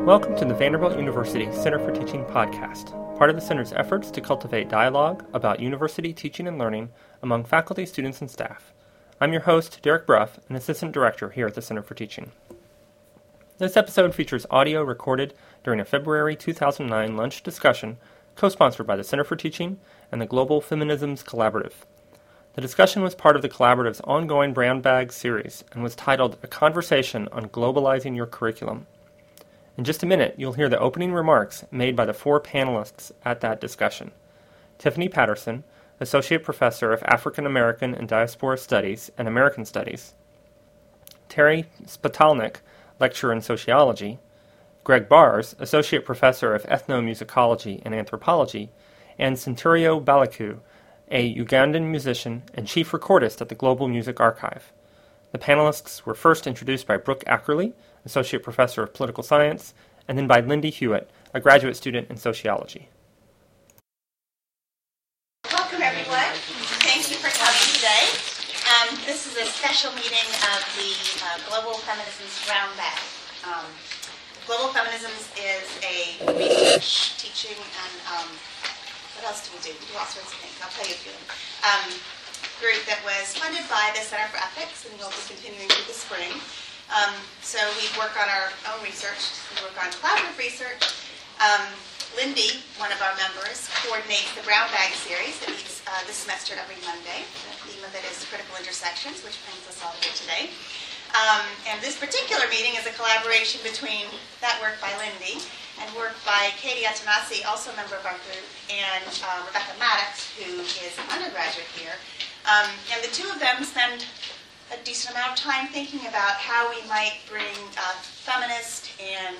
Welcome to the Vanderbilt University Center for Teaching podcast, part of the Center's efforts to cultivate dialogue about university teaching and learning among faculty, students, and staff. I'm your host, Derek Bruff, an Assistant Director here at the Center for Teaching. This episode features audio recorded during a February 2009 lunch discussion co-sponsored by the Center for Teaching and the Global Feminisms Collaborative. The discussion was part of the Collaborative's ongoing Brown Bag series and was titled A Conversation on Globalizing Your Curriculum. In just a minute, you'll hear the opening remarks made by the four panelists at that discussion. Tiffany Patterson, Associate Professor of African American and Diaspora Studies and American Studies. Terry Spitalnik, Lecturer in Sociology. Greg Bars, Associate Professor of Ethnomusicology and Anthropology. And Centurio Baliku, a Ugandan musician and Chief Recordist at the Global Music Archive. The panelists were first introduced by Brooke Ackerley, Associate Professor of Political Science, and then by Lindy Hewitt, a graduate student in sociology. Welcome, everyone. Thank you for coming today. This is a special meeting of the Global Feminisms Brown Bag. Global Feminisms is a research, teaching, and what else do? We do all sorts of things. I'll tell you a few of them. Group that was funded by the Center for Ethics, and will be continuing through the spring. So we work on our own research, we work on collaborative research. Lindy, one of our members, coordinates the Brown Bag series that meets this semester every Monday. The theme of it is critical intersections, which brings us all here today. And this particular meeting is a collaboration between that work by Lindy and work by Katie Atanasi, also a member of our group, and Rebecca Maddox, who is an undergraduate here. And the two of them spend a decent amount of time thinking about how we might bring feminist and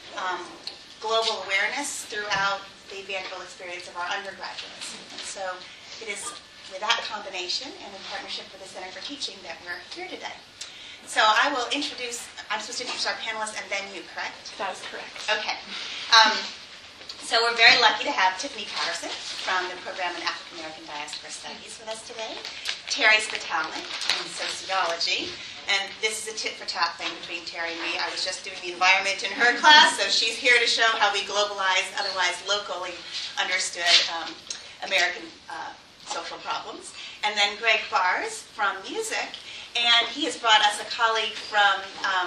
global awareness throughout the Vanderbilt experience of our undergraduates. And so it is with that combination and in partnership with the Center for Teaching that we're here today. So I will introduce, I'm supposed to introduce our panelists and then you, correct? That is correct. Okay. So we're very lucky to have Tiffany Patterson from the program in African American Diaspora Studies with us today. Terry Spitalnik in Sociology. And this is a tit-for-tat thing between Terry and me. I was just doing the environment in her class, so she's here to show how we globalize otherwise locally understood American social problems. And then Greg Bars from music. And he has brought us a colleague from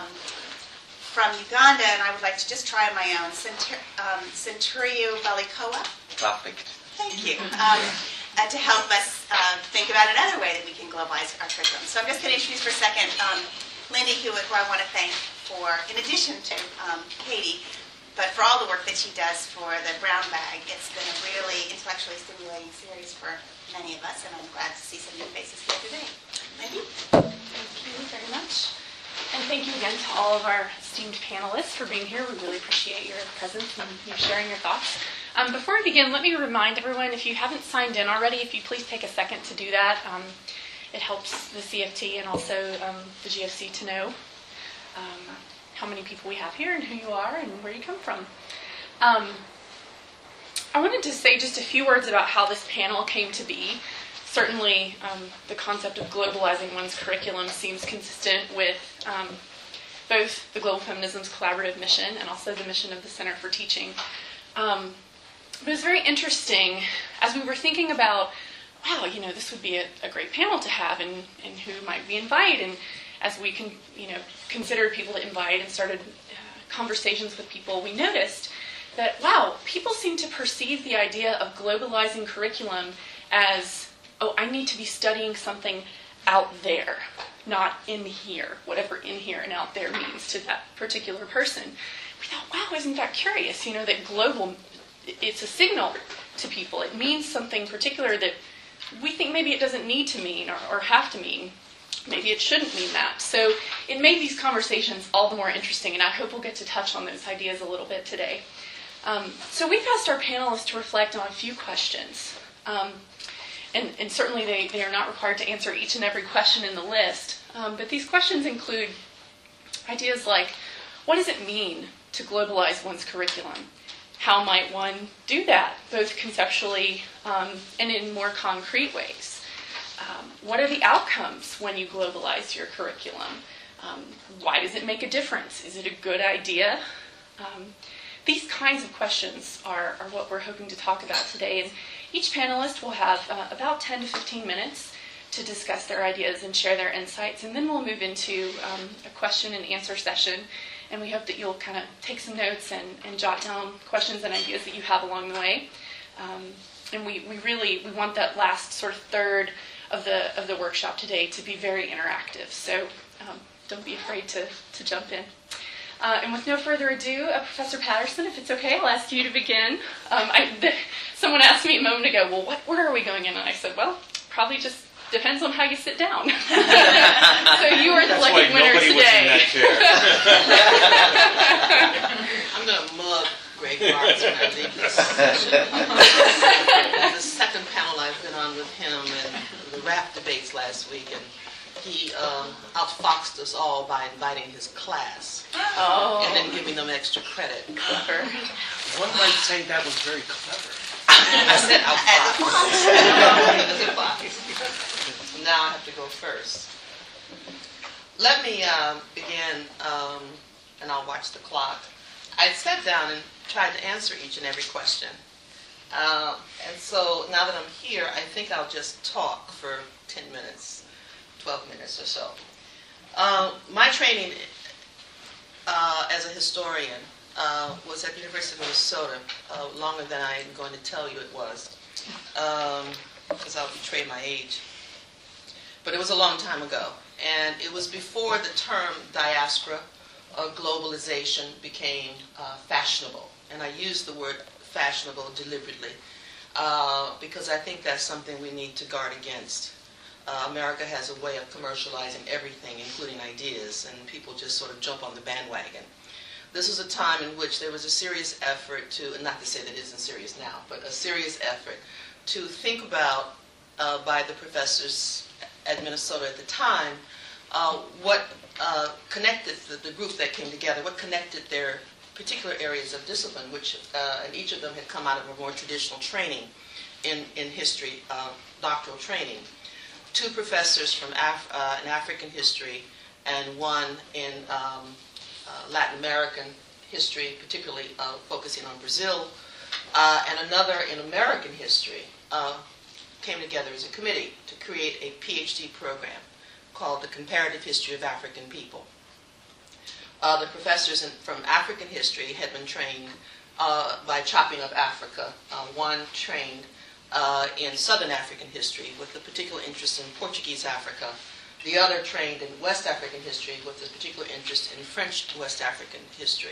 Uganda, and I would like to just try on my own, Centurio Balikoa. Perfect. Thank you. To help us think about another way that we can globalize our curriculum. So I'm just going to introduce for a second Lindy Hewitt, who I want to thank for, in addition to Katie, but for all the work that she does for the Brown Bag. It's been a really intellectually stimulating series for many of us, and I'm glad to see some new faces here today. Lindy? Thank you very much. And thank you again to all of our esteemed panelists for being here. We really appreciate your presence and you sharing your thoughts. Before we begin, let me remind everyone, if you haven't signed in already, if you please take a second to do that. It helps the CFT and also the GFC to know how many people we have here and who you are and where you come from. I wanted to say just a few words about how this panel came to be. Certainly, the concept of globalizing one's curriculum seems consistent with both the Global Feminisms Collaborative mission and also the mission of the Center for Teaching. But it was very interesting as we were thinking about, wow, this would be a great panel to have, and who might we invite? And as we considered people to invite and started conversations with people, we noticed that, wow, people seem to perceive the idea of globalizing curriculum as, oh, I need to be studying something out there, not in here, whatever in here and out there means to that particular person. We thought, wow, isn't that curious? That global, it's a signal to people. It means something particular that we think maybe it doesn't need to mean or have to mean. Maybe it shouldn't mean that. So it made these conversations all the more interesting, and I hope we'll get to touch on those ideas a little bit today. So we've asked our panelists to reflect on a few questions. And certainly they are not required to answer each and every question in the list. But these questions include ideas like, what does it mean to globalize one's curriculum? How might one do that, both conceptually and in more concrete ways? What are the outcomes when you globalize your curriculum? Why does it make a difference? Is it a good idea? These kinds of questions are what we're hoping to talk about today. And each panelist will have about 10 to 15 minutes to discuss their ideas and share their insights. And then we'll move into a question and answer session. And we hope that you'll kind of take some notes and jot down questions and ideas that you have along the way. And we want that last sort of third of the workshop today to be very interactive. So don't be afraid to jump in. And with no further ado, Professor Patterson, if it's okay, I'll ask you to begin. Someone asked me a moment ago, well, what order are we going in? And I said, well, probably just depends on how you sit down. So you are the lucky winner today. I'm going to mug Greg Marks when I leave this session. The second panel I've been on with him in the rap debates last week, and he outfoxed us all by inviting his class and then giving them extra credit. Clever. One might say that was very clever. I said outfoxed. Now I have to go first. Let me begin, and I'll watch the clock. I sat down and tried to answer each and every question. And so now that I'm here, I think I'll just talk for 10 minutes. 12 minutes or so. My training as a historian was at the University of Minnesota, longer than I'm going to tell you it was, because I'll betray my age. But it was a long time ago, and it was before the term diaspora or globalization became fashionable. And I use the word fashionable deliberately, because I think that's something we need to guard against. America has a way of commercializing everything, including ideas, and people just sort of jump on the bandwagon. This was a time in which there was a serious effort to, and not to say that it isn't serious now, but a serious effort to think about, by the professors at Minnesota at the time, what connected the group that came together, what connected their particular areas of discipline, which, and each of them had come out of a more traditional training in history, doctoral training. Two professors from in African history and one in Latin American history, particularly focusing on Brazil, and another in American history, came together as a committee to create a PhD program called the Comparative History of African People. The professors from African history had been trained by chopping up Africa. One trained in Southern African history with a particular interest in Portuguese Africa. The other trained in West African history with a particular interest in French West African history,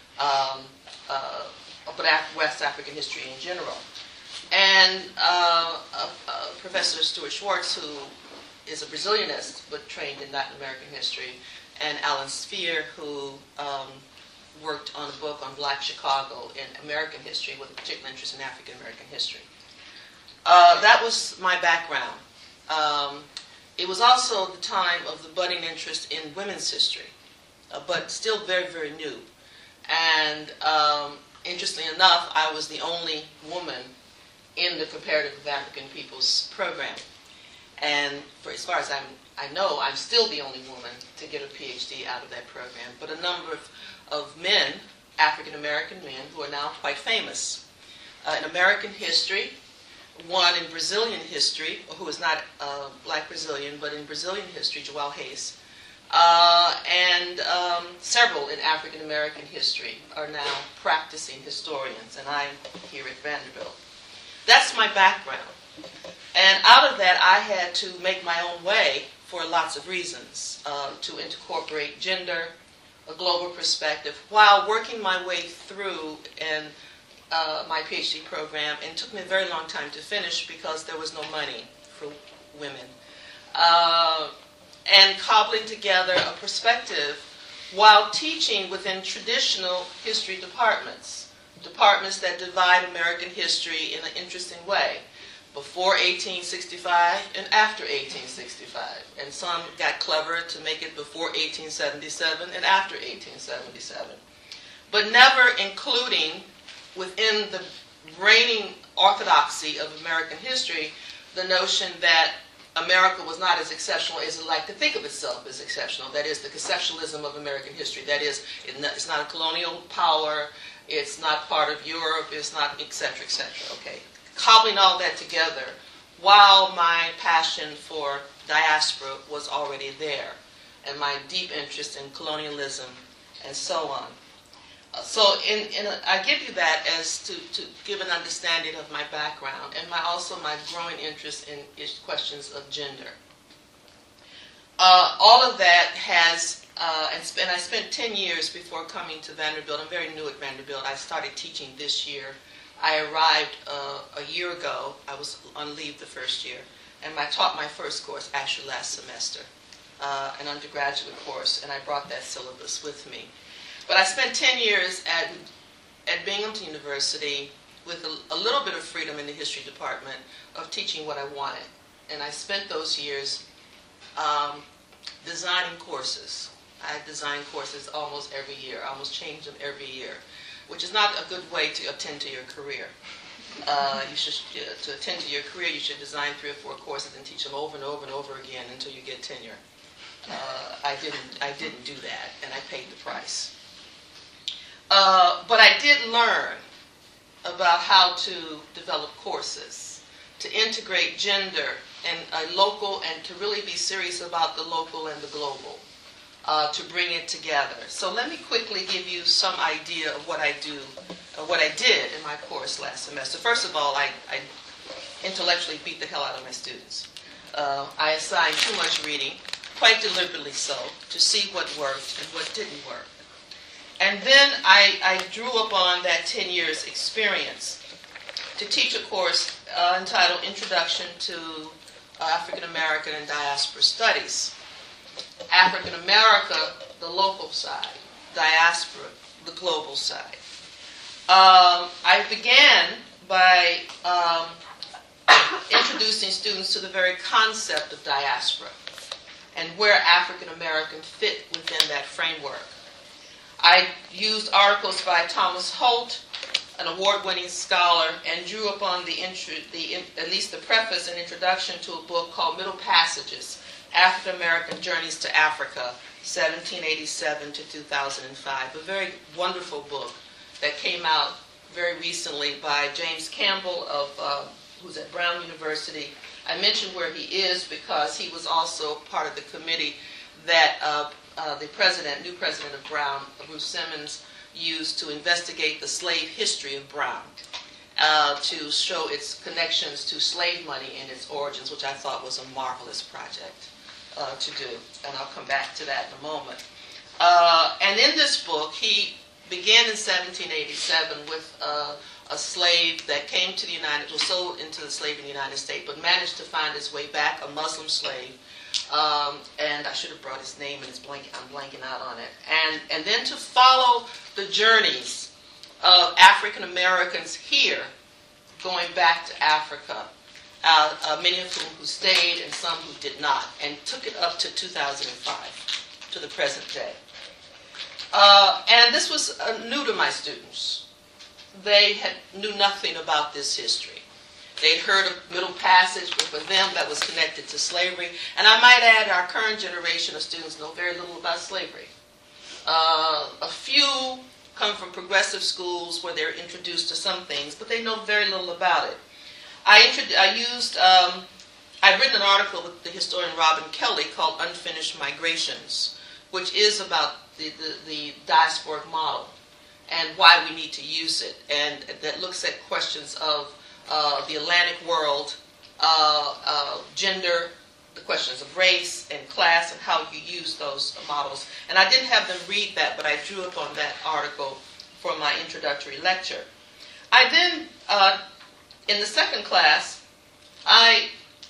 but West African history in general. And Professor Stuart Schwartz, who is a Brazilianist but trained in Latin American history, and Alan Sphere, who worked on a book on Black Chicago in American history with a particular interest in African American history. That was my background. It was also the time of the budding interest in women's history, but still very, very new. And interestingly enough, I was the only woman in the Comparative of African Peoples program. And as far as I know, I'm still the only woman to get a PhD out of that program, but a number of men, African American men, who are now quite famous. In American history, one in Brazilian history, who is not Black Brazilian, but in Brazilian history, Joel Hayes, and several in African American history are now practicing historians, and I'm here at Vanderbilt. That's my background. And out of that, I had to make my own way for lots of reasons, to incorporate gender, a global perspective, while working my way through in my PhD program, and it took me a very long time to finish because there was no money for women. And cobbling together a perspective while teaching within traditional history departments that divide American history in an interesting way, before 1865 and after 1865. And some got clever to make it before 1877 and after 1877. But never including within the reigning orthodoxy of American history the notion that America was not as exceptional as it liked to think of itself as exceptional. That is, the conceptualism of American history. That is, it's not a colonial power, it's not part of Europe, it's not et cetera, okay. Cobbling all that together, while my passion for diaspora was already there, and my deep interest in colonialism, and so on. So I give you that as to give an understanding of my background and also my growing interest in questions of gender. All of that has, and I spent 10 years before coming to Vanderbilt. I'm very new at Vanderbilt. I started teaching this year. I arrived a year ago. I was on leave the first year, and I taught my first course actually last semester, an undergraduate course, and I brought that syllabus with me. But I spent 10 years at Binghamton University with a little bit of freedom in the history department of teaching what I wanted. And I spent those years designing courses. I designed courses almost every year. I almost changed them every year, which is not a good way to attend to your career. To attend to your career, you should design 3 or 4 courses and teach them over and over and over again until you get tenure. I didn't do that, and I paid the price. But I did learn about how to develop courses, to integrate gender and a local, and to really be serious about the local and the global, to bring it together. So let me quickly give you some idea of what I do, what I did in my course last semester. First of all, I intellectually beat the hell out of my students. I assigned too much reading, quite deliberately so, to see what worked and what didn't work. And then I drew upon that 10 years experience to teach a course entitled Introduction to African American and Diaspora Studies. African America, the local side. Diaspora, the global side. I began by introducing students to the very concept of diaspora and where African American fit within that framework. I used articles by Thomas Holt, an award-winning scholar, and drew upon at least the preface and introduction to a book called Middle Passages, African American Journeys to Africa, 1787 to 2005. A very wonderful book that came out very recently by James Campbell, who's at Brown University. I mentioned where he is because he was also part of the committee that the new president of Brown, Bruce Simmons, used to investigate the slave history of Brown, to show its connections to slave money and its origins, which I thought was a marvelous project to do. And I'll come back to that in a moment. And in this book, he began in 1787 with a slave that came to was sold into the slave in the United States, but managed to find his way back, a Muslim slave. And I should have brought his name, and I'm blanking out on it. And then to follow the journeys of African Americans here, going back to Africa, many of whom stayed and some who did not, and took it up to 2005, to the present day. And this was new to my students. They knew nothing about this history. They'd heard of Middle Passage, but for them that was connected to slavery. And I might add, our current generation of students know very little about slavery. A few come from progressive schools where they're introduced to some things, but they know very little about it. I've written an article with the historian Robin Kelly called Unfinished Migrations, which is about the diasporic model and why we need to use it, and that looks at questions of the Atlantic world, gender, the questions of race and class, and how you use those models. And I didn't have them read that, but I drew upon that article for my introductory lecture. I then, in the second class, I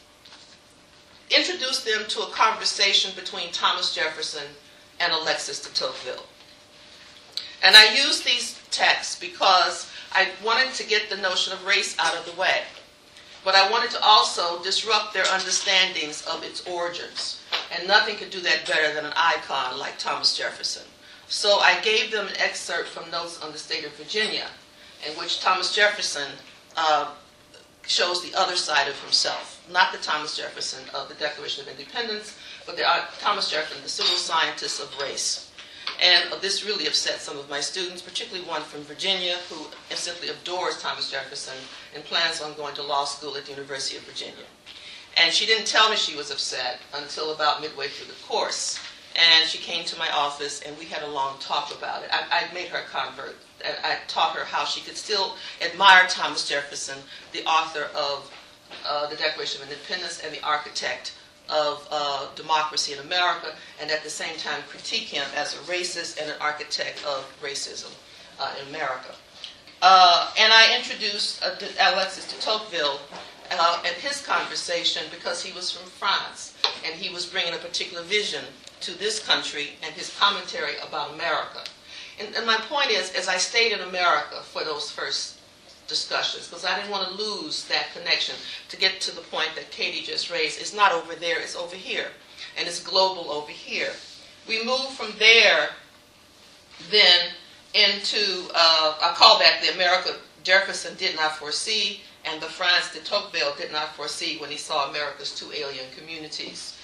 introduced them to a conversation between Thomas Jefferson and Alexis de Tocqueville. And I used these texts because I wanted to get the notion of race out of the way. But I wanted to also disrupt their understandings of its origins. And nothing could do that better than an icon like Thomas Jefferson. So I gave them an excerpt from Notes on the State of Virginia, in which Thomas Jefferson shows the other side of himself, not the Thomas Jefferson of the Declaration of Independence, but the Thomas Jefferson, the civil scientist of race. And this really upset some of my students, particularly one from Virginia who simply adores Thomas Jefferson and plans on going to law school at the University of Virginia. And she didn't tell me she was upset until about midway through the course. And she came to my office and we had a long talk about it. I made her a convert. I taught her how she could still admire Thomas Jefferson, the author of the Declaration of Independence and the architect of democracy in America, and at the same time critique him as a racist and an architect of racism in America. And I introduced Alexis de Tocqueville at his conversation because he was from France, and he was bringing a particular vision to this country and his commentary about America. And my point is, as I stayed in America for those first discussions, because I didn't want to lose that connection, to get to the point that Katie just raised. It's not over there, it's over here. And it's global over here. We move from there then into, I call that the America Jefferson did not foresee, and the France de Tocqueville did not foresee when he saw America's two alien communities.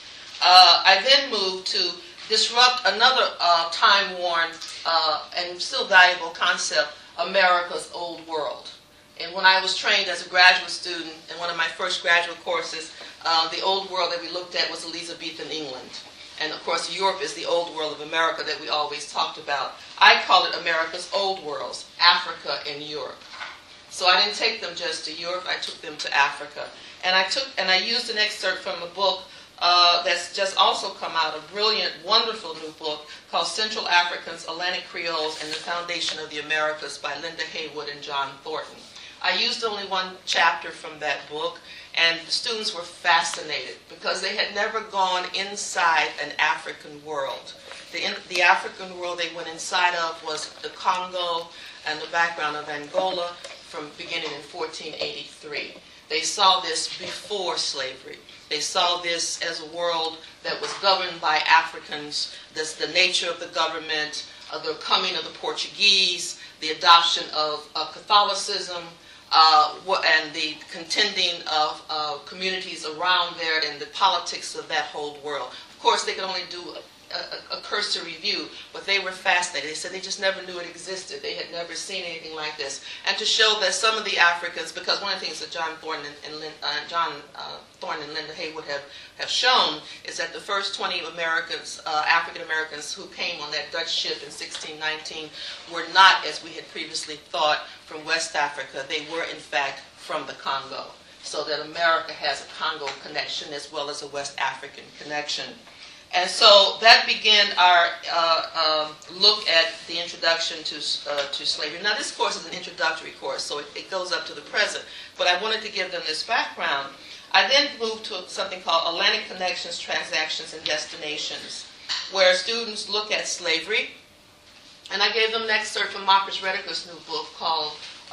I then moved to disrupt another time-worn and still valuable concept, America's Old World. And when I was trained as a graduate student in one of my first graduate courses, the Old World that we looked at was Elizabethan England. And of course, Europe is the Old World of America that we always talked about. I call it America's Old Worlds, Africa and Europe. So I didn't take them just to Europe, I took them to Africa. And I used an excerpt from a book that's just also come out, a brilliant, wonderful new book called Central Africans, Atlantic Creoles, and the Foundation of the Americas by Linda Haywood and John Thornton. I used only one chapter from that book, and the students were fascinated because they had never gone inside an African world. The African world they went inside of was the Congo and the background of Angola from beginning in 1483. They saw this before slavery. They saw this as a world that was governed by Africans, the nature of the government, the coming of the Portuguese, the adoption of Catholicism, and the contending of communities around there and the politics of that whole world. Of course, they could only do a cursory review, but they were fascinated. They said they just never knew it existed. They had never seen anything like this. And to show that some of the Africans, because one of the things that John Thornton and Linda Haywood have shown is that the first 20 Americans, African Americans who came on that Dutch ship in 1619 were not, as we had previously thought, from West Africa. They were, in fact, from the Congo. So that America has a Congo connection as well as a West African connection. And so that began our look at the introduction to slavery. Now, this course is an introductory course, so it goes up to the present. But I wanted to give them this background. I then moved to something called Atlantic Connections, Transactions, and Destinations, where students look at slavery. And I gave them an excerpt from Marcus Rediker's new book called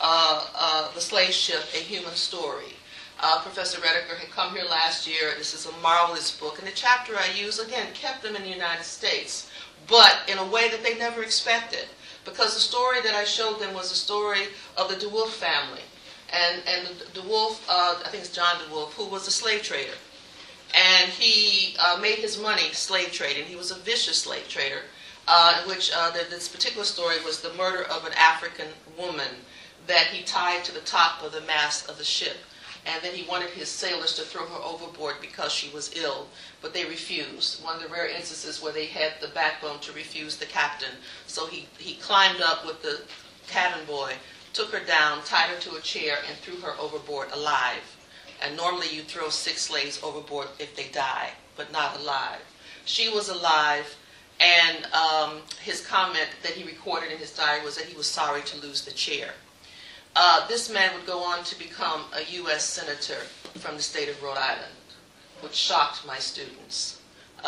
The Slave Ship, A Human Story. Professor Rediker had come here last year. This is a marvelous book. And the chapter I used, again, kept them in the United States, but in a way that they never expected. Because the story that I showed them was the story of the DeWolf family. And DeWolf, I think it's John DeWolf, who was a slave trader. And he made his money slave trading. He was a vicious slave trader, in which this particular story was the murder of an African woman that he tied to the top of the mast of the ship. And then he wanted his sailors to throw her overboard because she was ill, but they refused. One of the rare instances where they had the backbone to refuse the captain. So he climbed up with the cabin boy, took her down, tied her to a chair, and threw her overboard alive. And normally you throw 6 slaves overboard if they die, but not alive. She was alive, and his comment that he recorded in his diary was that he was sorry to lose the chair. This man would go on to become a U.S. Senator from the state of Rhode Island, which shocked my students.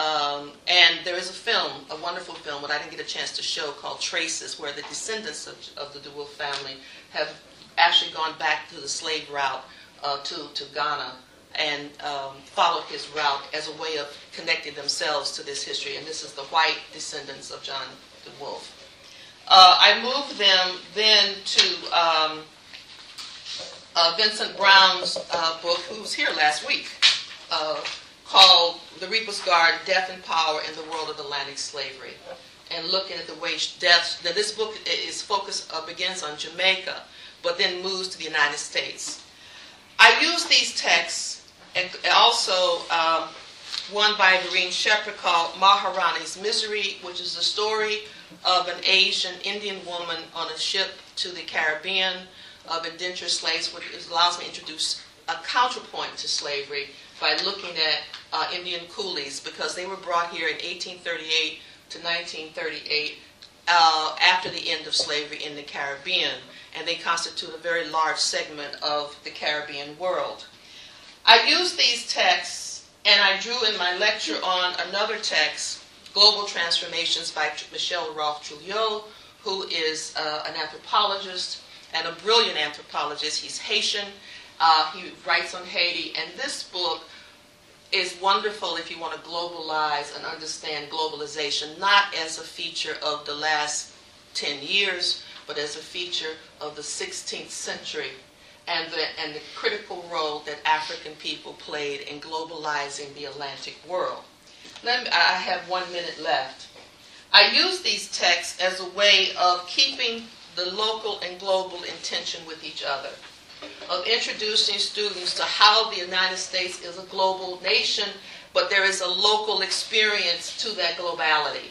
And there is a film, a wonderful film, that I didn't get a chance to show, called Traces, where the descendants of the DeWolf family have actually gone back to the slave route to Ghana and followed his route as a way of connecting themselves to this history. And this is the white descendants of John DeWolf. I moved them then to Vincent Brown's book, who was here last week, called The Reaper's Guard, Death and Power in the World of Atlantic Slavery. And looking at the way death, that this book is begins on Jamaica, but then moves to the United States. I use these texts, and also one by Vereen Shepherd called Maharani's Misery, which is the story of an Asian Indian woman on a ship to the Caribbean of indentured slaves, which allows me to introduce a counterpoint to slavery by looking at Indian coolies, because they were brought here in 1838 to 1938 after the end of slavery in the Caribbean, and they constitute a very large segment of the Caribbean world. I used these texts, and I drew in my lecture on another text, Global Transformations by Michel Rolph-Trouillot, who is an anthropologist and a brilliant anthropologist. He's Haitian. He writes on Haiti, and this book is wonderful if you want to globalize and understand globalization, not as a feature of the last 10 years, but as a feature of the 16th century and the critical role that African people played in globalizing the Atlantic world. I have 1 minute left. I use these texts as a way of keeping the local and global in tension with each other, of introducing students to how the United States is a global nation, but there is a local experience to that globality.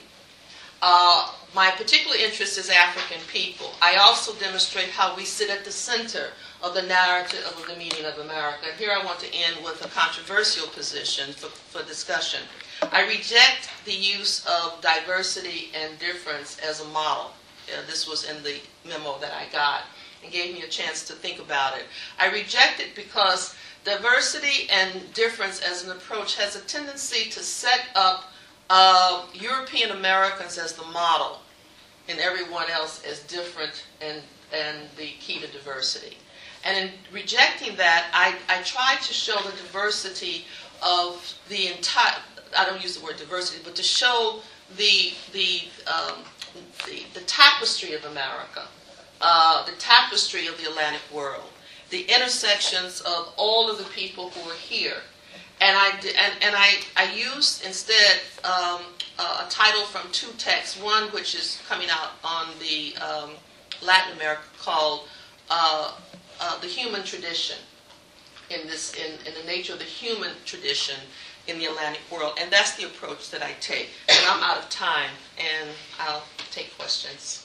My particular interest is African people. I also demonstrate how we sit at the center of the narrative of the meaning of America. And here I want to end with a controversial position for discussion. I reject the use of diversity and difference as a model. This was in the memo that I got, and gave me a chance to think about it. I reject it because diversity and difference as an approach has a tendency to set up European Americans as the model and everyone else as different and the key to diversity. And in rejecting that, I try to show the diversity of the entire, I don't use the word diversity, but to show the tapestry of America, the tapestry of the Atlantic world, the intersections of all of the people who are here. And I used instead a title from two texts, one which is coming out on the Latin America called The Human Tradition, in the nature of the human tradition in the Atlantic world. And that's the approach that I take. And I'm out of time, and I'll take questions.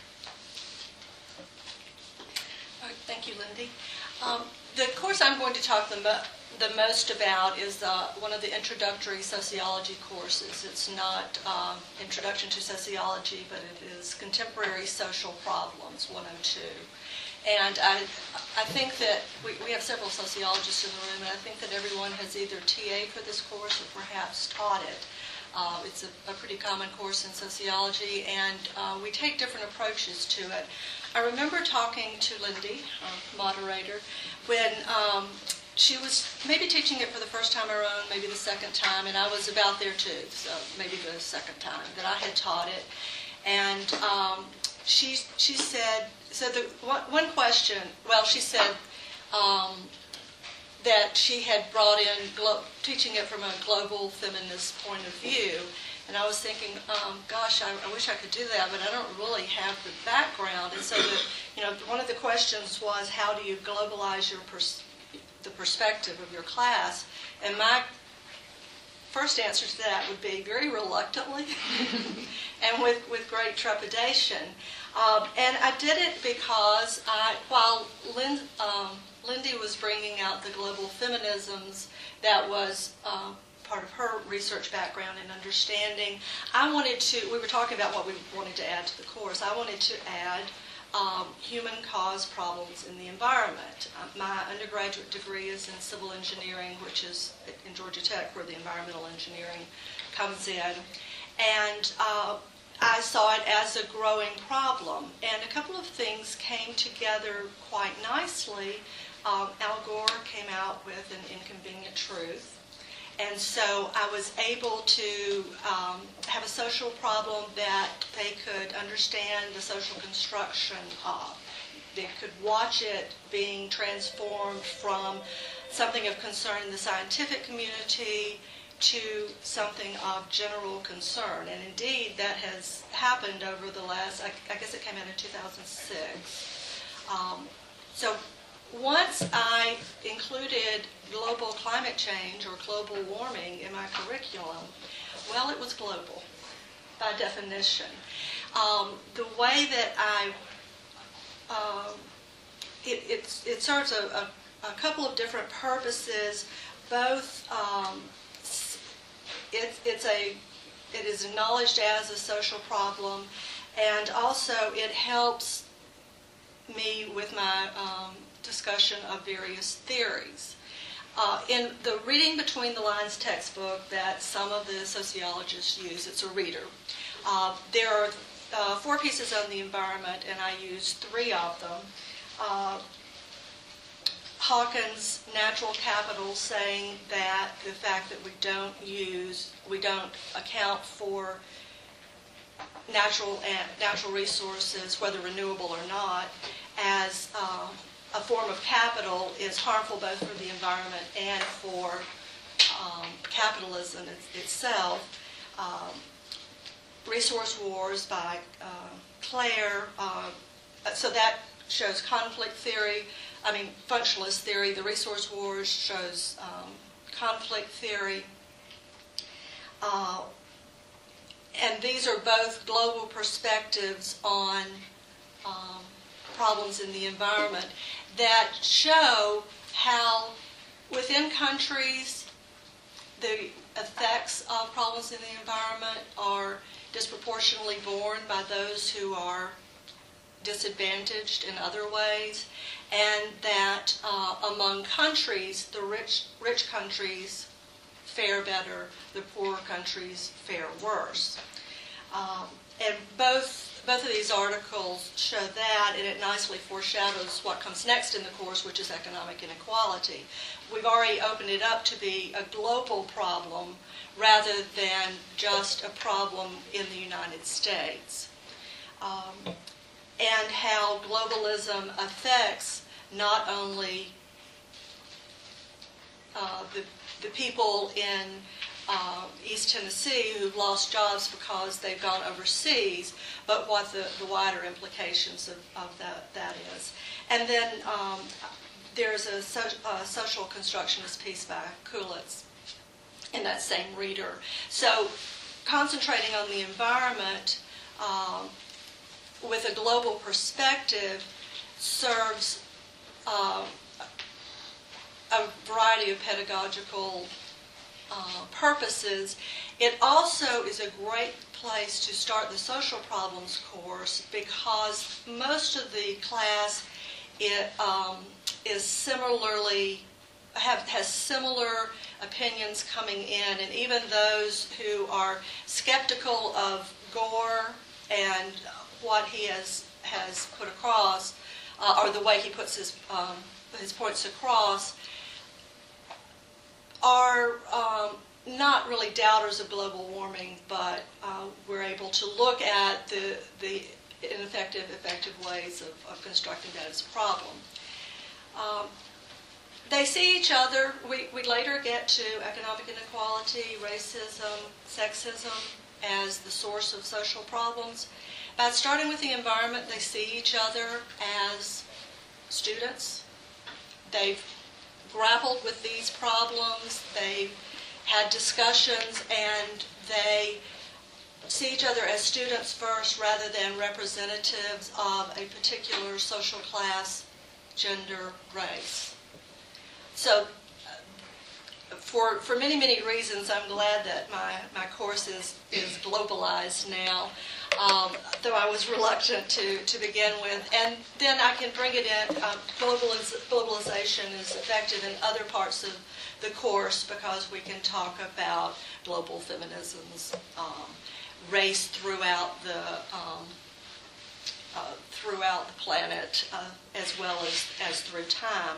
Thank you, Lindy. The course I'm going to talk the most about is one of the introductory sociology courses. It's not Introduction to Sociology, but it is Contemporary Social Problems 102. And I think that we have several sociologists in the room, and I think that everyone has either TA'd for this course or perhaps taught it. It's a pretty common course in sociology, and we take different approaches to it. I remember talking to Lindy, our moderator, when she was maybe teaching it for the first time her own, maybe the second time, and I was about there too, so maybe the second time that I had taught it. And she said, so the one question, well, she said that she had brought in teaching it from a global feminist point of view. And I was thinking, gosh, I wish I could do that, but I don't really have the background. And so, one of the questions was, how do you globalize the perspective of your class? And my first answer to that would be very reluctantly and with great trepidation. And I did it because while Lindy was bringing out the global feminisms, that was part of her research background and understanding. We were talking about what we wanted to add to the course. I wanted to add human cause problems in the environment. My undergraduate degree is in civil engineering, which is in Georgia Tech, where the environmental engineering comes in. And I saw it as a growing problem. And a couple of things came together quite nicely. Al Gore came out with An Inconvenient Truth. And so I was able to have a social problem that they could understand the social construction of. could watch it being transformed from something of concern in the scientific community to something of general concern. And indeed, that has happened over the last, I guess it came out in 2006. So once I included global climate change or global warming in my curriculum, well, it was global by definition. The way that it serves a couple of different purposes. Both it is acknowledged as a social problem, and also it helps me with my discussion of various theories. In the Reading Between the Lines textbook that some of the sociologists use, it's a reader. There are 4 pieces on the environment, and I use 3 of them. Hawkins' Natural Capital, saying that the fact that we don't account for natural resources, whether renewable or not, as a form of capital is harmful both for the environment and for capitalism itself. Resource Wars by Clare, so that shows conflict theory, functionalist theory. The Resource Wars shows conflict theory. And these are both global perspectives on problems in the environment that show how within countries the effects of problems in the environment are disproportionately borne by those who are disadvantaged in other ways, and that among countries, the rich countries fare better, the poorer countries fare worse. And both of these articles show that, and it nicely foreshadows what comes next in the course, which is economic inequality. We've already opened it up to be a global problem rather than just a problem in the United States. And how globalism affects not only the people in East Tennessee who've lost jobs because they've gone overseas, but what the wider implications of that is. And then there's a social constructionist piece by Coolitz in that same reader. So concentrating on the environment with a global perspective serves a variety of pedagogical purposes. It also is a great place to start the social problems course because most of the class is similarly has similar opinions coming in, and even those who are skeptical of Gore and what he has put across, or the way he puts his points across, are not really doubters of global warming, but we're able to look at the ineffective, effective ways of constructing that as a problem. They see each other. We later get to economic inequality, racism, sexism as the source of social problems. But starting with the environment, they see each other as students. They've grappled with these problems. They've had discussions, and they see each other as students first rather than representatives of a particular social class, gender, race. So for many, many reasons, I'm glad that my course is globalized now, though I was reluctant to begin with. And then I can bring it in. Globalization is effective in other parts of the course because we can talk about global feminisms, race throughout the planet, as well as through time.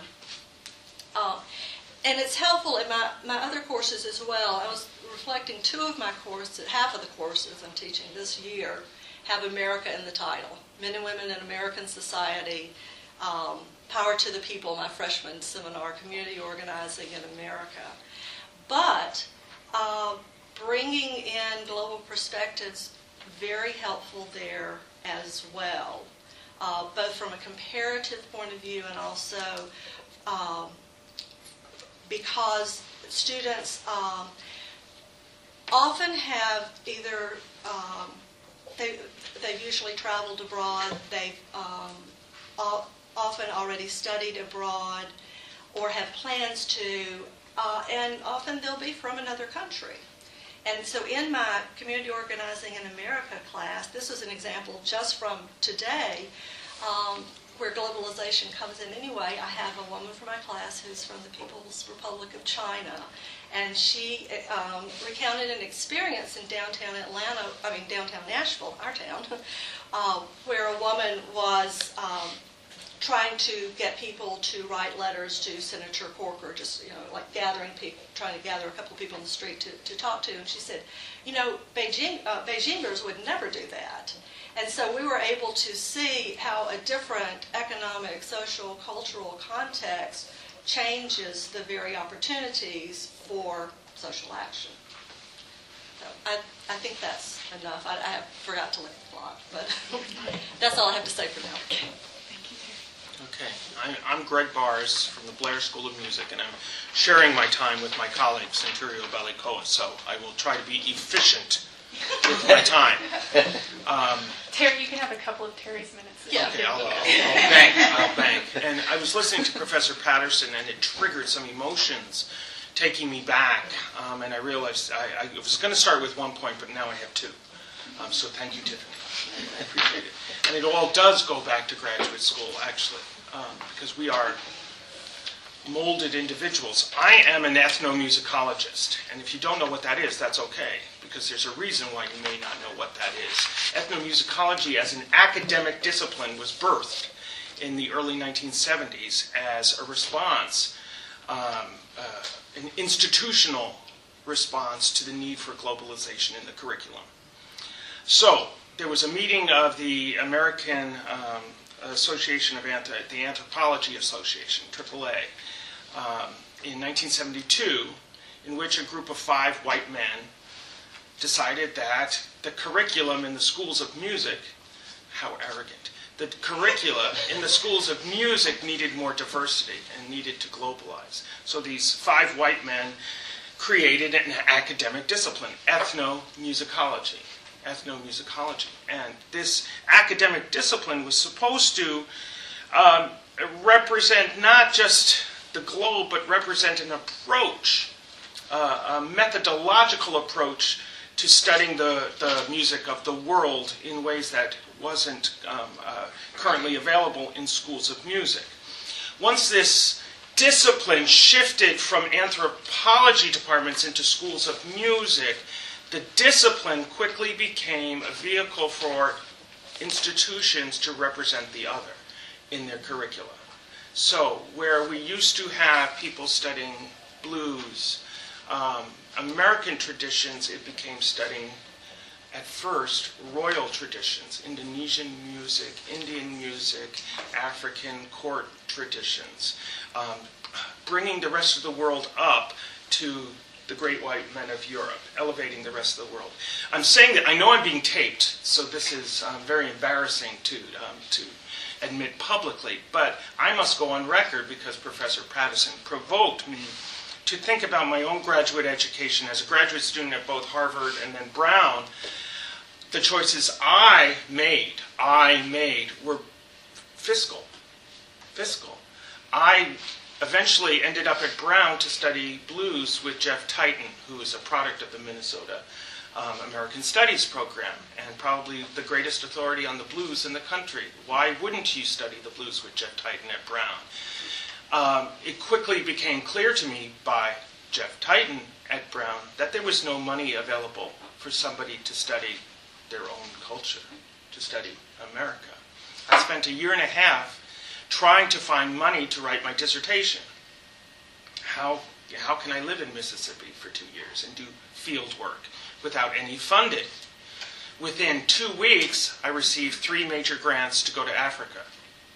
And it's helpful in my other courses as well. I was reflecting 2 of my courses, half of the courses I'm teaching this year have America in the title. Men and Women in American Society, Power to the People, my freshman seminar, Community Organizing in America. But bringing in global perspectives, very helpful there as well, both from a comparative point of view and also because students often have either, they've usually traveled abroad, they've often already studied abroad or have plans to, and often they'll be from another country. And so in my Community Organizing in America class, this was an example just from today, where globalization comes in anyway. I have a woman from my class who's from the People's Republic of China, and she recounted an experience in downtown Nashville, our town, where a woman was trying to get people to write letters to Senator Corker, just, like gathering people, trying to gather a couple of people in the street to talk to. And she said, Beijingers would never do that. And so we were able to see how a different economic, social, cultural context changes the very opportunities for social action. So I think that's enough. I forgot to link the plot, but that's all I have to say for now. Okay, I'm Greg Bars from the Blair School of Music, and I'm sharing my time with my colleague, Centurio Balikoa, so I will try to be efficient with my time. Terry, you can have a couple of Terry's minutes. Yeah. Okay, I'll bank. And I was listening to Professor Patterson, and it triggered some emotions taking me back, and I realized I was going to start with one point, but now I have two. So thank you, Tiffany. I appreciate it. And it all does go back to graduate school, actually, because we are molded individuals. I am an ethnomusicologist, and if you don't know what that is, that's okay, because there's a reason why you may not know what that is. Ethnomusicology as an academic discipline was birthed in the early 1970s as a response, an institutional response to the need for globalization in the curriculum. So, there was a meeting of the American Association of the Anthropology Association, AAA, in 1972, in which a group of 5 white men decided that the curriculum in the schools of music, how arrogant, the curricula in the schools of music needed more diversity and needed to globalize. So these 5 white men created an academic discipline, ethnomusicology. And this academic discipline was supposed to represent not just the globe, but represent an approach, a methodological approach to studying the music of the world in ways that wasn't currently available in schools of music. Once this discipline shifted from anthropology departments into schools of music, the discipline quickly became a vehicle for institutions to represent the other in their curricula. So, where we used to have people studying blues, American traditions, it became studying, at first, royal traditions, Indonesian music, Indian music, African court traditions, bringing the rest of the world up to the great white men of Europe, elevating the rest of the world. I'm saying that, I know I'm being taped, so this is very embarrassing to admit publicly, but I must go on record because Professor Patterson provoked me to think about my own graduate education as a graduate student at both Harvard and then Brown. The choices I made were fiscal. I eventually ended up at Brown to study blues with Jeff Titan, who is a product of the Minnesota American Studies program, and probably the greatest authority on the blues in the country. Why wouldn't you study the blues with Jeff Titan at Brown? It quickly became clear to me by Jeff Titan at Brown that there was no money available for somebody to study their own culture, to study America. I spent 1.5 years trying to find money to write my dissertation. How can I live in Mississippi for 2 years and do field work without any funding? Within 2 weeks, I received 3 major grants to go to Africa.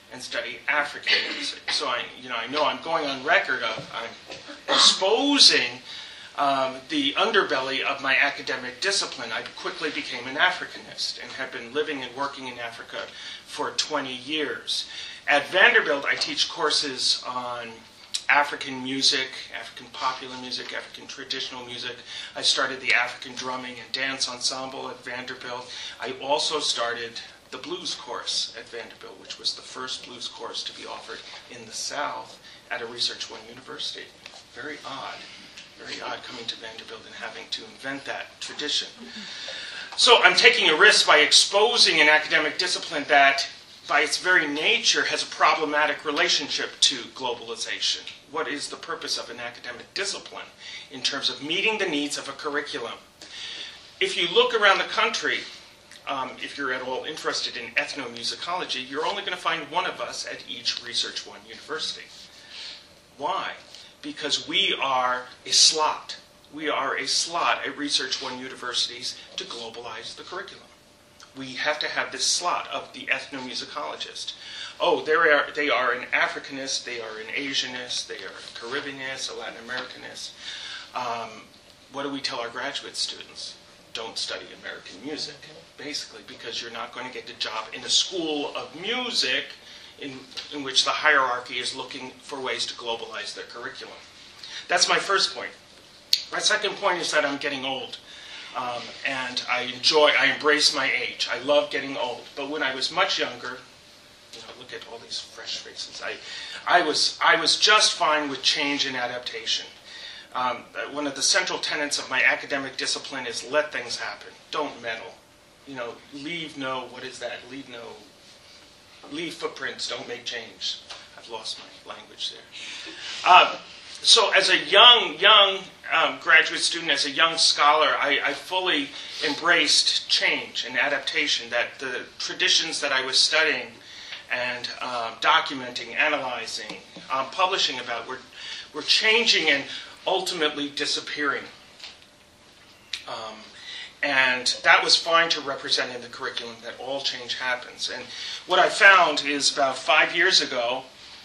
and study African music. So I know I'm going on record of I'm exposing the underbelly of my academic discipline. I quickly became an Africanist and have been living and working in Africa for 20 years. At Vanderbilt, I teach courses on African music, African popular music, African traditional music. I started the African Drumming and Dance Ensemble at Vanderbilt. I also started the blues course at Vanderbilt, which was the first blues course to be offered in the South at a Research One university. Very odd coming to Vanderbilt and having to invent that tradition. So I'm taking a risk by exposing an academic discipline that, by its very nature, has a problematic relationship to globalization. What is the purpose of an academic discipline in terms of meeting the needs of a curriculum? If you look around the country, if you're at all interested in ethnomusicology, you're only going to find one of us at each Research One university. Why? Because we are a slot. We are a slot at Research One universities to globalize the curriculum. We have to have this slot of the ethnomusicologist. Oh, they are an Africanist, they are an Asianist, they are a Caribbeanist, a Latin Americanist. What do we tell our graduate students? Don't study American music, basically, because you're not going to get a job in a school of music in which the hierarchy is looking for ways to globalize their curriculum. That's my first point. My second point is that I'm getting old. And I embrace my age. I love getting old. But when I was much younger, look at all these fresh faces. I was just fine with change and adaptation. One of the central tenets of my academic discipline is let things happen. Don't meddle. Leave footprints. Don't make change. I've lost my language there. So as a young graduate student, as a young scholar, I fully embraced change and adaptation, that the traditions that I was studying and documenting, analyzing, publishing about were changing and ultimately disappearing. And that was fine to represent in the curriculum, that all change happens. And what I found is about 5 years ago,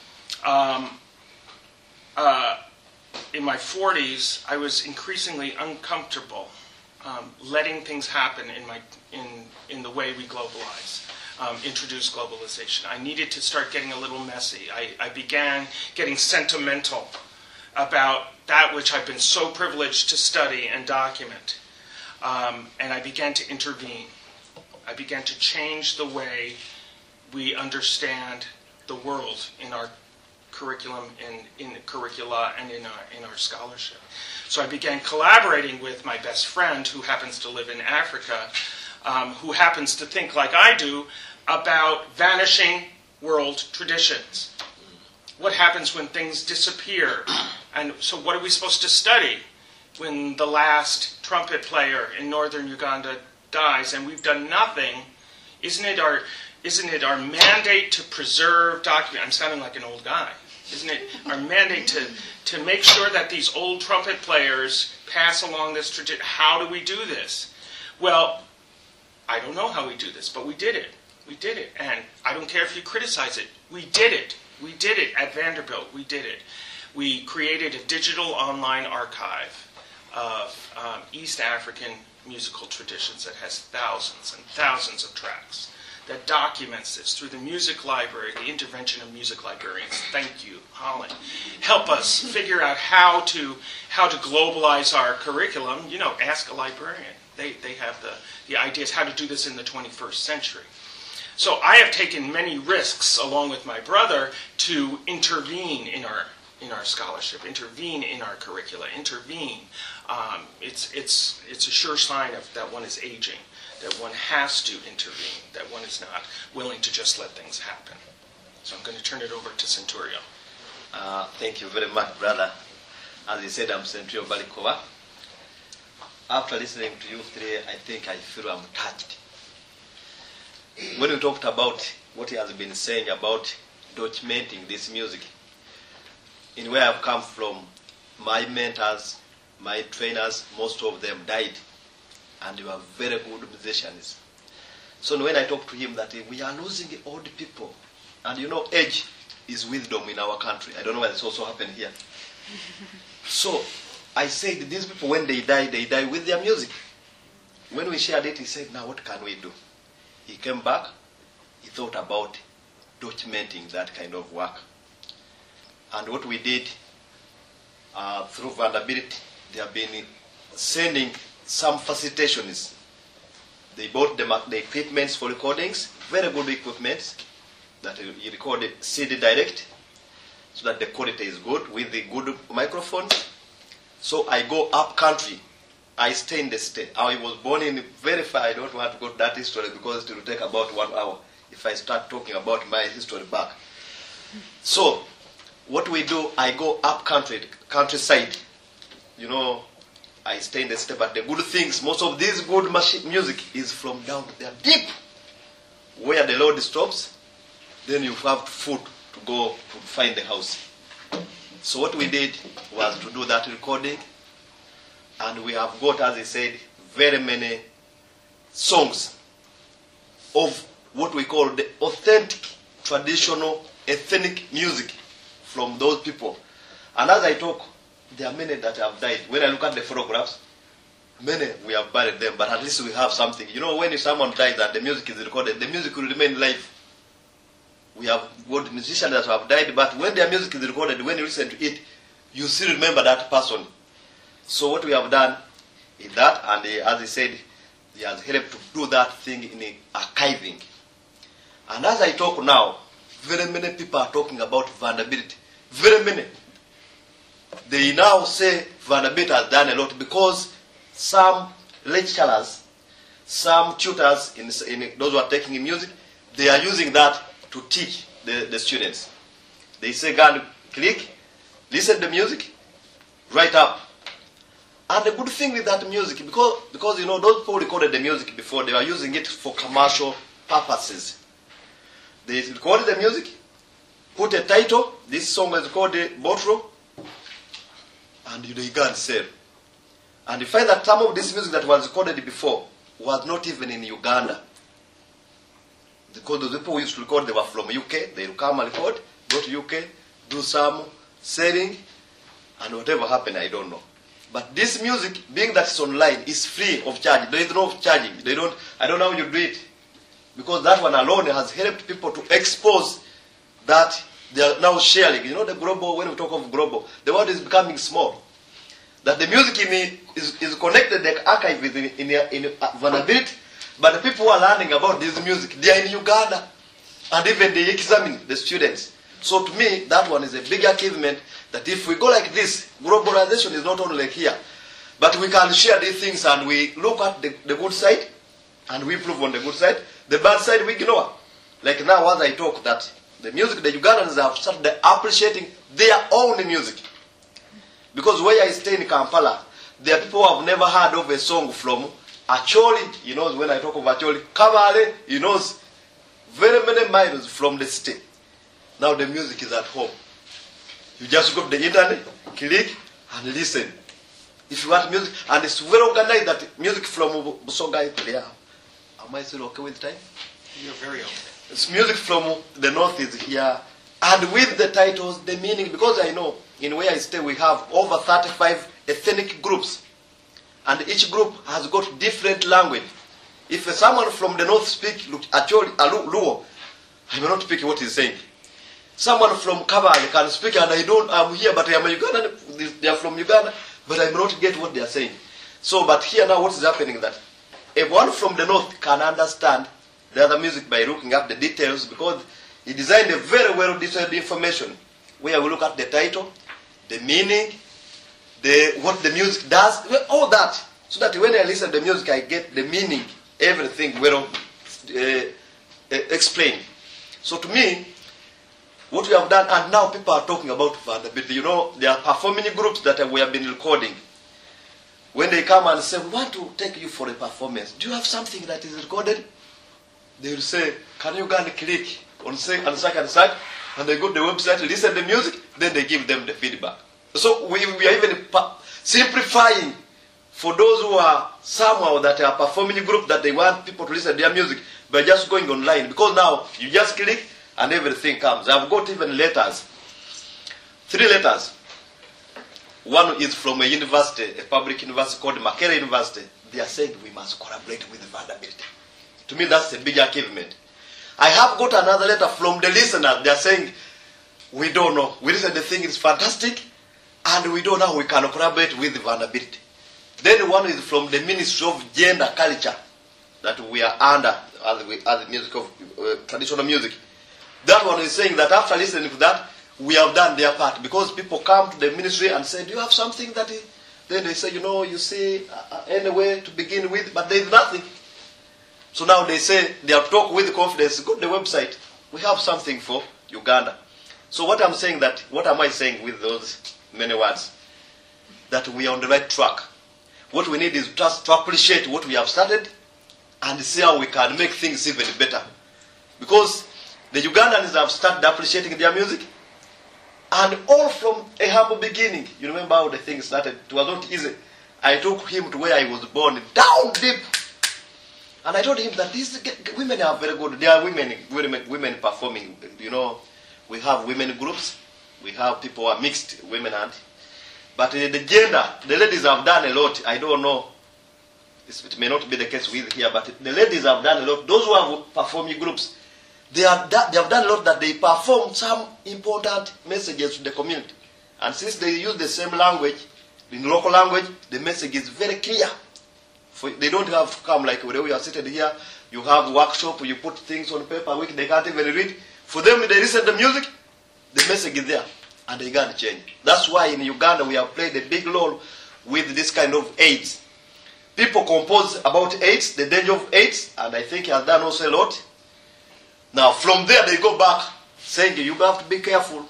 in my 40s, I was increasingly uncomfortable letting things happen in the way we globalize, introduce globalization. I needed to start getting a little messy. I began getting sentimental about that which I've been so privileged to study and document. And I began to intervene. I began to change the way we understand the world in our curriculum, in curricula, and in our scholarship. So I began collaborating with my best friend, who happens to live in Africa, who happens to think like I do about vanishing world traditions. What happens when things disappear? And so what are we supposed to study when the last trumpet player in northern Uganda dies and we've done nothing? Isn't it our mandate to preserve, document? I'm sounding like an old guy. Isn't it our mandate to make sure that these old trumpet players pass along this tradition? How do we do this? Well, I don't know how we do this, but we did it. We did it. And I don't care if you criticize it. We did it. We did it at Vanderbilt. We did it. We created a digital online archive of East African musical traditions that has thousands and thousands of tracks, that documents this through the music library, the intervention of music librarians. Thank you, Holland. Help us figure out how to globalize our curriculum. Ask a librarian. They have the ideas how to do this in the 21st century. So I have taken many risks, along with my brother, to intervene in our scholarship, intervene in our curricula, intervene. It's a sure sign of that one is aging, that one has to intervene, that one is not willing to just let things happen. So I'm going to turn it over to Centurio. Thank you very much, brother. As you said, I'm Centurio Balikova. After listening to you today, I think I feel I'm touched. When we talked about what he has been saying about documenting this music, in where I've come from, my mentors, my trainers, most of them died, and they were very good musicians. So when I talked to him that we are losing old people And you know, age is wisdom in our country. I don't know whether it's also happened here. So I said, these people, when they die with their music. When we shared it, he said, now what can we do? He came back, he thought about documenting that kind of work. And what we did, through Vanderbilt, they have been sending some facilitations. They bought the equipments for recordings, very good equipment that you recorded CD direct, so that the quality is good with the good microphones. So I go up country. I stay in the state. I was born in very far. I don't want to go to that history because it will take about 1 hour if I start talking about my history back. So what we do, I go up countryside. You know, I stay in the state, but the good things, most of this good music is from down there deep, where the road stops. Then you have food to go to find the house. So what we did was to do that recording, and we have got, as I said, very many songs of what we call the authentic, traditional, ethnic music from those people. And as I talk, there are many that have died. When I look at the photographs, many we have buried them, but at least we have something. You know, when someone dies and the music is recorded, the music will remain live. We have got musicians that have died, but when their music is recorded, when you listen to it, you still remember that person. So what we have done is that, and as I said, he has helped to do that thing in archiving. And as I talk now, very many people are talking about Vanderbilt. Very many. They now say Vanderbilt has done a lot because some lecturers, some tutors, in those who are taking music, they are using that to teach the students. They say, go and click, listen to the music, write up. And the good thing with that music, because you know, those people recorded the music before, they were using it for commercial purposes. They recorded the music, put a title, this song is called Botro, and they go and sell. And you find that some of this music that was recorded before was not even in Uganda. Because those people who used to record, they were from UK. They would come and record, go to UK, do some selling, and whatever happened, I don't know. But this music, being that it's online, is free of charge. There is no charging. I don't know how you do it. Because that one alone has helped people to expose that they are now sharing. You know, the global, when we talk of global, the world is becoming small. That the music is connected, the archive is in Vanderbilt, but the people who are learning about this music, they are in Uganda, and even they examine the students. So to me, that one is a big achievement, that if we go like this, globalization is not only here, but we can share these things and we look at the good side, and we improve on the good side. The bad side we ignore. Like now as I talk, that the music, the Ugandans have started appreciating their own music. Because where I stay in Kampala, there are people who have never heard of a song from Acholi. He knows when I talk of Acholi. Kabale, he knows very many miles from the state. Now the music is at home. You just go to the internet, click, and listen. If you want music, and it's well organized that music from Busoga is there. Am I still okay with time? You're very okay. It's music from the north is here. And with the titles, the meaning, because I know in where I stay we have over 35 ethnic groups. And each group has got different language. If someone from the north speaks Luo, I may not speak what he's saying. Someone from Kabale can speak and I'm here, but I'm a Ugandan, they are from Uganda, but I may not get what they are saying. So, but here now what is happening that everyone from the north can understand the other music by looking up the details, because he designed a very well detailed information where we look at the title, the meaning, what the music does, all that. So that when I listen to the music, I get the meaning, everything well explained. So to me, what we have done, and now people are talking about Vanderbilt. You know, there are performing groups that we have been recording. When they come and say, we want to take you for a performance, do you have something that is recorded? They will say, can you go and click on say and such, and they go to the website, listen to the music, then they give them the feedback. So we are even simplifying for those who are somehow that are performing group that they want people to listen to their music by just going online. Because now you just click and everything comes. I've got even letters, 3 letters. One is from a university, a public university called Makerere University. They are saying we must collaborate with Vanderbilt. To me, that's a big achievement. I have got another letter from the listeners. They are saying, we don't know. We listen, the thing is fantastic, and we don't know how we can collaborate with Vanderbilt. Then one is from the Ministry of Gender Culture that we are under as the music of traditional music. That one is saying that after listening to that, we have done their part, because people come to the ministry and say, do you have something that is... Then they say, you see, any way to begin with, but there is nothing. So now they say, they have talked with confidence, go to the website, we have something for Uganda. So what am I saying with those many words? That we are on the right track. What we need is just to appreciate what we have started and see how we can make things even better. Because the Ugandans have started appreciating their music, and all from a humble beginning. You remember how the thing started? It was not easy. I took him to where I was born, down deep. And I told him that these women are very good. They are women performing. We have women groups. We have people who are mixed women and. But the gender, the ladies have done a lot. I don't know. It may not be the case with here, but the ladies have done a lot. Those who have performing groups, they have done a lot, that they perform some important messages to the community. And since they use the same language, in local language, the message is very clear. They don't have to come like where we are sitting here. You have workshop, you put things on paper, they can't even read. For them, they listen to the music, the message is there, and they can't change. That's why in Uganda we have played a big role with this kind of AIDS. People compose about AIDS, the danger of AIDS, and I think he has done also a lot. Now, from there, they go back saying, you have to be careful.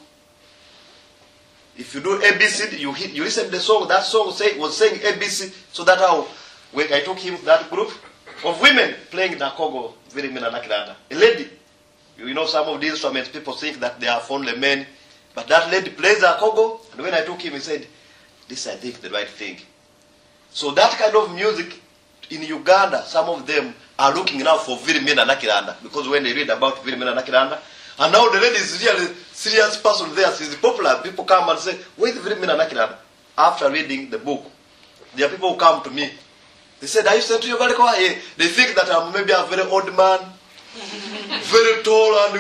If you do ABC, you listen to the song, that song was saying ABC, so that how, when I took him to that group of women playing Nakogo, a lady. Some of these instruments, people think that they are for only men, but that lady plays Nakogo, and when I took him, he said, this I think the right thing. So that kind of music in Uganda, some of them are looking now for Virimena Nakiranda, because when they read about Virimena Nakiranda, and now the lady is really serious person there, she's popular, people come and say, where's Virimena Nakiranda? After reading the book, there are people who come to me, they said, are you Century Valikwa? They think that I'm maybe a very old man, very tall and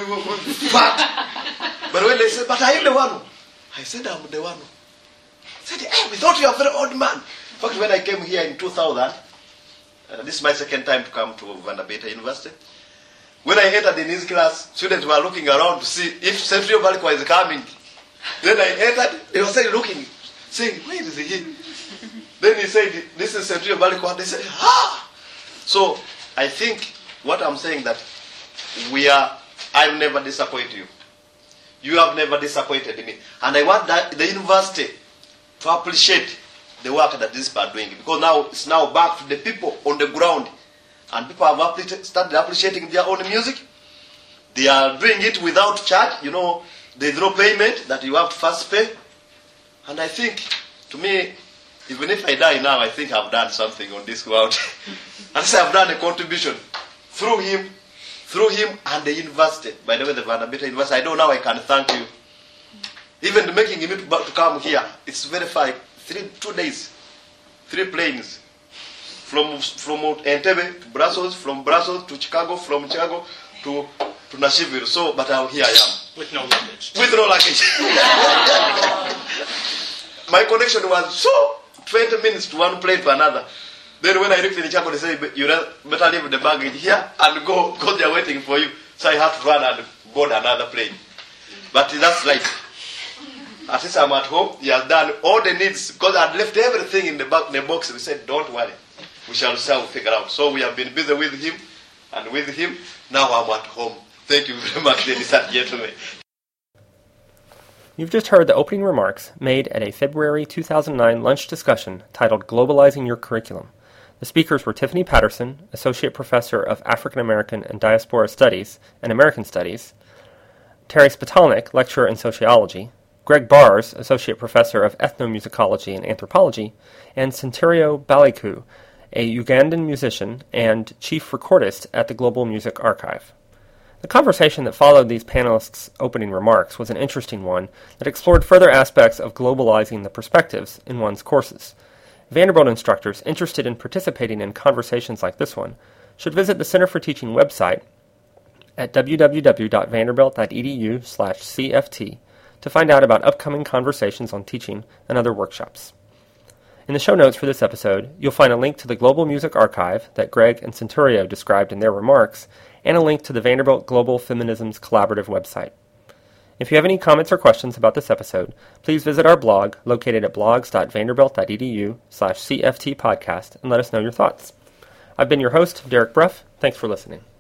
fat. But when they say, but are you the one? I said, I'm the one. I said, hey, we thought you are a very old man. In fact, when I came here in 2000, this is my second time to come to Vanderbilt University. When I entered in his class, students were looking around to see if Century Valikwa is coming. Then I entered, they were looking, saying, where is he? Then he said, this is Century Valikwa. They said, ah! So I think what I'm saying that I've never disappointed you. You have never disappointed me. And I want the university to appreciate the work that these people are doing. Because now it's now back to the people on the ground. And people have started appreciating their own music. They are doing it without charge. There's no payment that you have to first pay. And I think, to me, even if I die now, I think I've done something on this world. And so I've done a contribution through him and the university. By the way, the Vanderbilt University, I know now I can thank you. Even making him to come here, it's very far. 2 days, 3 planes. From Entebbe to Brussels, from Brussels to Chicago, from Chicago to Nashville. So, but here I am. With no luggage. With no luggage. My connection was 20 minutes to one plane to another. Then when I reached in Chicago, they said, you better leave the baggage here and go, because they're waiting for you. So I had to run and board another plane. But that's right. At least I'm at home. He has done all the needs, because I had left everything in the box. We said, don't worry. We shall figure out. So we have been busy with him and with him. Now I'm at home. Thank you very much, ladies and gentlemen. You've just heard the opening remarks made at a February 2009 lunch discussion titled Globalizing Your Curriculum. The speakers were Tiffany Patterson, Associate Professor of African American and Diaspora Studies and American Studies, Terry Spitalnik, Lecturer in Sociology, Greg Bars, Associate Professor of Ethnomusicology and Anthropology, and Centurio Baliku, a Ugandan musician and chief recordist at the Global Music Archive. The conversation that followed these panelists' opening remarks was an interesting one that explored further aspects of globalizing the perspectives in one's courses. Vanderbilt instructors interested in participating in conversations like this one should visit the Center for Teaching website at www.vanderbilt.edu/CFT to find out about upcoming conversations on teaching and other workshops. In the show notes for this episode, you'll find a link to the Global Music Archive that Greg and Centurio described in their remarks, and a link to the Vanderbilt Global Feminisms Collaborative website. If you have any comments or questions about this episode, please visit our blog located at blogs.vanderbilt.edu/CFT podcast and let us know your thoughts. I've been your host, Derek Bruff. Thanks for listening.